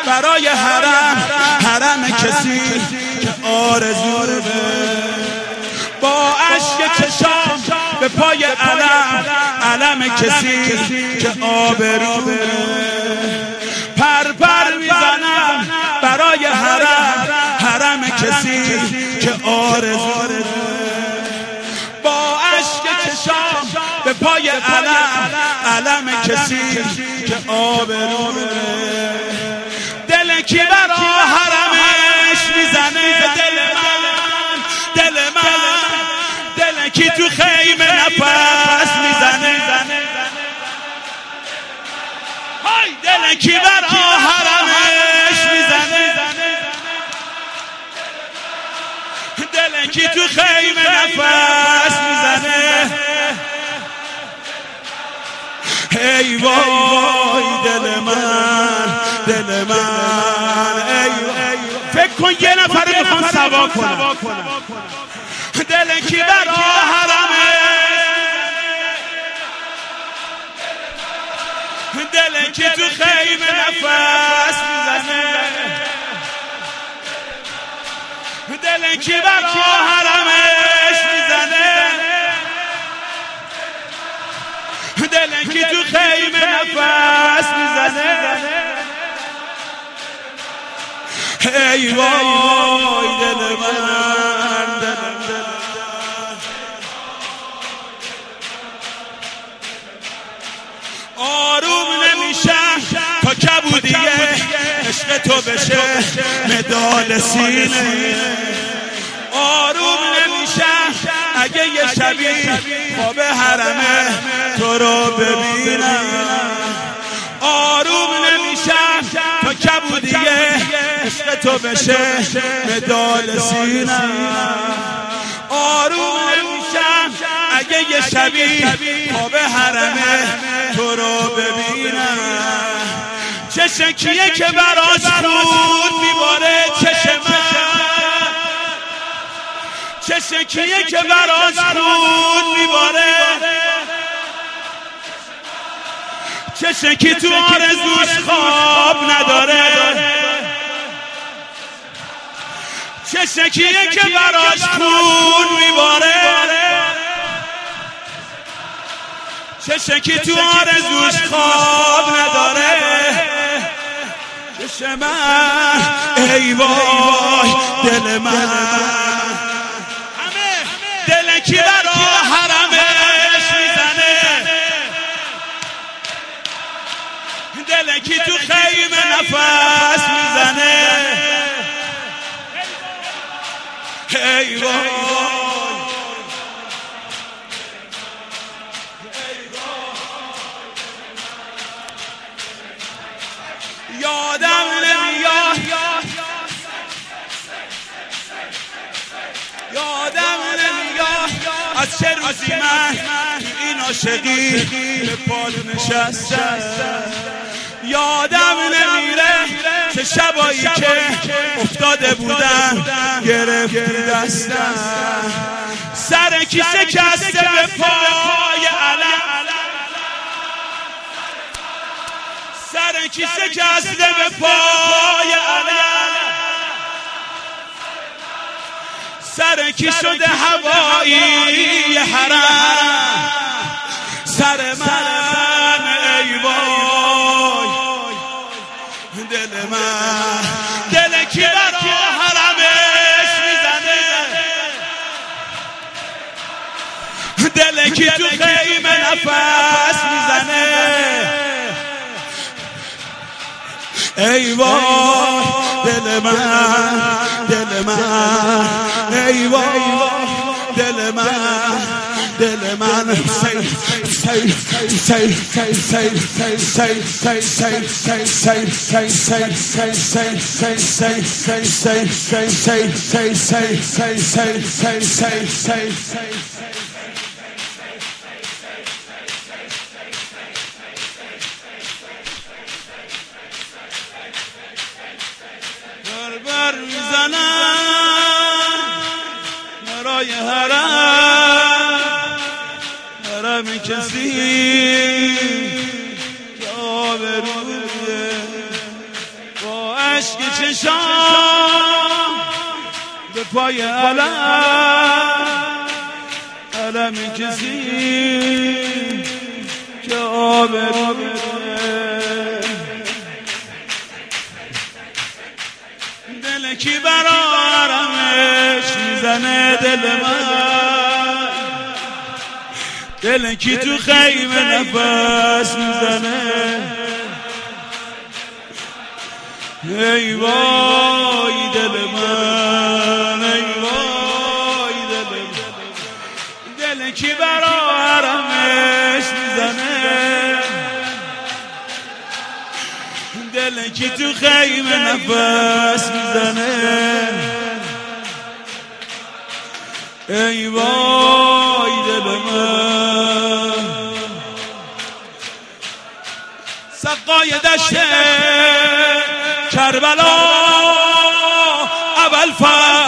برای حرم کسی که آرزو با اشک چشام به پای علم کسی که آبرو پر میزنم برای حرم کسی که آرزو با اشک چشام به پای علم کسی که آبرو دل کی برا حرمش میزنه دل کی تو خیمه نفس میزنه دل کی برا حرمش میزنه دل کی تو خیمه نفس میزنه ای وای دل من ای فکر کن یه نفر میخوام سوا کنم دل کی برا حرمه دل کی تو خیمه نفس میزنه دل کی برا حرمش میزنه دل کی تو خیمه نفس میزنه ای وای دل من آروم نمیشم تا کبودیه عشق تو بشه مدال سینه آروم نمیشم اگه یه شبی خواب حرمه تو رو ببینم آروم نمیشم تا کبودیه عشق تو بشه مدال سینه آروم نمیشم اگه یه شبی خواب حرمه تو رو ببینم چه شکیه که براش خون میباره چشم من چه شکیه که براش خون میباره چه شکی تو آرزوش خواب نداره چه شکیه که براش خون میباره چه شکی تو آرزوش خواب نداره چشم من ای وای دل من دل کی برا حرمش میزنه دل کی تو خیمه نفس میزنه ای وای یادم نمیاد از چه روزی من این عاشقی به پات نشستم یادم نمیره چه شبایی که افتاده بودم گرفتی دستم سر کی شکسته به پای علم سر کی شکسته به پای علم سر کی شده هوایی حرم سر من ای وای دل من دل کی برا حرمش میزنه دل کی تو خیمه نفس میزنه ای وای دل من ای وای دل من بر میزنم برای حرم کسی که آبرویه با عشق چشام به پای علم کسی که آبرو دل کی برارمش میزنه دل من، دل کی تو خیمه نفس میزنه. ای وای دل من، ای وای دل من، دل کی برارمش میزنه، دل کی تو خیمه نفس میزنه. ای وای دل من. سقای دشت کربلا اول